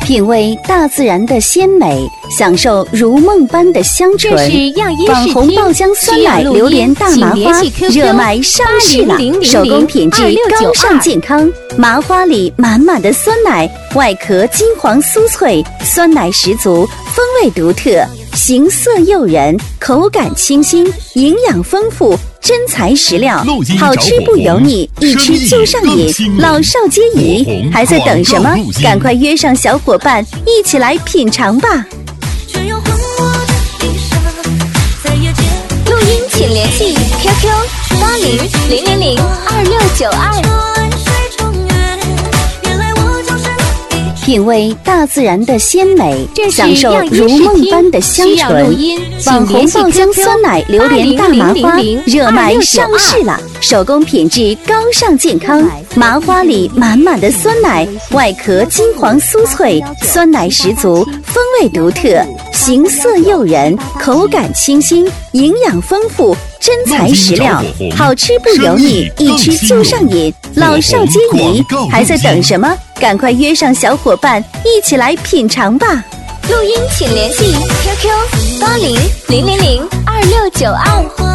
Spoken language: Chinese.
品味大自然的鲜美，享受如梦般的香醇。网红爆浆酸奶榴莲大麻花热卖上市了，手工品质，高尚健康。麻花里满满的酸奶，外壳金黄酥脆，酸奶十足，风味独特，形色诱人，口感清新，营养丰富。真材实料，好吃不油腻，一吃就上瘾，老少皆宜。还在等什么？赶快约上小伙伴，一起来品尝吧！ 录音请联系 QQ8000026992。 品味大自然的鲜美，享受如梦般的香醇。网红爆浆酸奶榴莲大麻花热卖上市了，手工品质，高尚健康。麻花里满满的酸奶，外壳金黄酥脆，酸奶十足，风味独特，形色诱人，口感清新，营养丰富。真材实料，好吃不油腻，一吃就上瘾，老少皆宜。还在等什么？赶快约上小伙伴，一起来品尝吧！ 录音请联系 QQ8000026992。